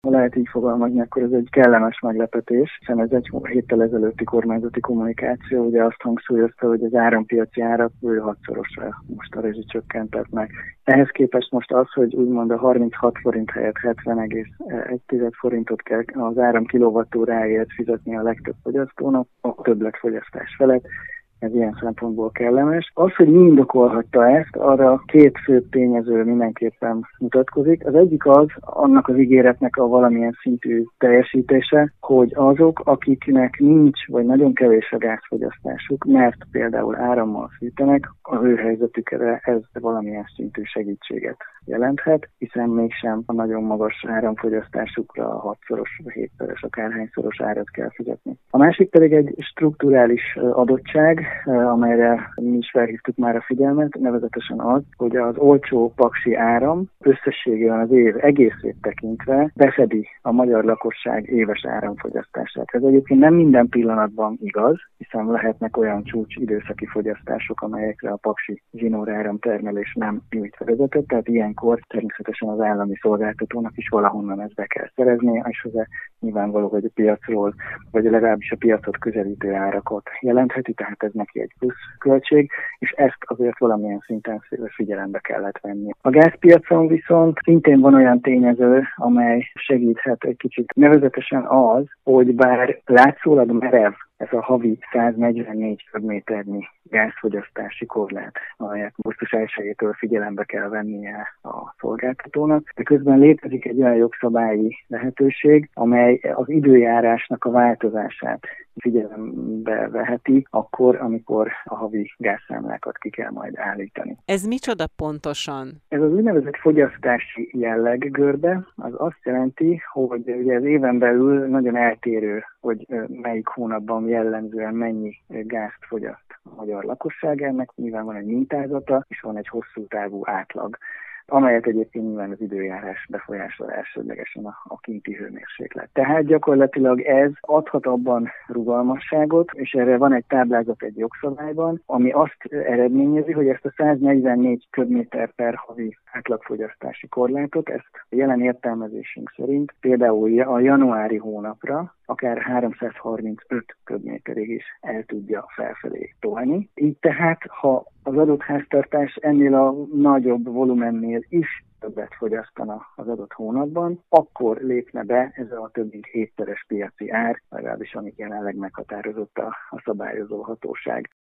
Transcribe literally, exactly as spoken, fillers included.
Lehet így fogalmazni, akkor ez egy kellemes meglepetés, hiszen ez egy héttel ezelőtti kormányzati kommunikáció ugye azt hangsúlyozta, hogy az árampiaci árak bő hatszorosra most a rezsicsökkentetnek. Ehhez képest most az, hogy úgymond a harminchat forint helyett hetven egész egy forintot kell az áram kilovattóráért fizetni a legtöbb fogyasztónak, a többletfogyasztás felett. Ez ilyen szempontból kellemes. Az, hogy mi indokolhatta ezt, arra két fő tényező mindenképpen mutatkozik. Az egyik az, annak az ígéretnek a valamilyen szintű teljesítése, hogy azok, akiknek nincs, vagy nagyon kevés a gázfogyasztásuk, mert például árammal fűtenek, az ő helyzetükre ez valamilyen szintű segítséget jelenthet, hiszen mégsem a nagyon magas áramfogyasztásukra a hatszoros, hétszeres, akárhányszoros árat kell fizetni. A másik pedig egy strukturális adottság, amelyre mi is felhívtuk már a figyelmet, nevezetesen az, hogy az olcsó paksi áram összességében az év egészét tekintve befedi a magyar lakosság éves áramfogyasztását. Ez egyébként nem minden pillanatban igaz, hiszen lehetnek olyan csúcs időszaki fogyasztások, amelyekre a paksi zsinóráram termelés nem nyújt fedezetet, tehát ilyenkor természetesen az állami szolgáltatónak is valahonnan ezt be kell szerezni, és ez nyilvánvaló, hogy a piacról, vagy legalábbis a piacot közelítő árakat jelentheti, tehát ez neki egy plusz költség, és ezt azért valamilyen szinten figyelembe kellett venni. A gázpiacon viszont szintén van olyan tényező, amely segíthet egy kicsit, nevezetesen az, hogy bár látszólag merev ez a havi száznegyvennégy köbméternyi gázfogyasztási korlát, amelyet augusztus elsejétől figyelembe kell vennie a szolgáltatónak, de közben létezik egy olyan jogszabályi lehetőség, amely az időjárásnak a változását figyelembe veheti, akkor, amikor a havi gázszámlákat ki kell majd állítani. Ez micsoda pontosan? Ez az úgynevezett fogyasztási jelleg görbe, az azt jelenti, hogy ugye az éven belül nagyon eltérő, hogy melyik hónapban jellemzően mennyi gázt fogyaszt a magyar lakosság, ennek nyilván van egy mintázata, és van egy hosszú távú átlag, amelyet egyébként nyilván az időjárás befolyásol elsődlegesen a, a kinti hőmérséklet. Tehát gyakorlatilag ez adhat abban rugalmasságot, és erre van egy táblázat egy jogszabályban, ami azt eredményezi, hogy ezt a száznegyvennégy köbméter per havi átlagfogyasztási korlátot, ezt a jelen értelmezésünk szerint például a januári hónapra akár háromszázharmincöt köbméterig is el tudja felfelé tolni. Így tehát, ha az adott háztartás ennél a nagyobb volumennél is többet fogyasztana az adott hónapban, akkor lépne be ez a több mint hétszeres piaci ár, legalábbis amit jelenleg meghatározott a, a szabályozó hatóság.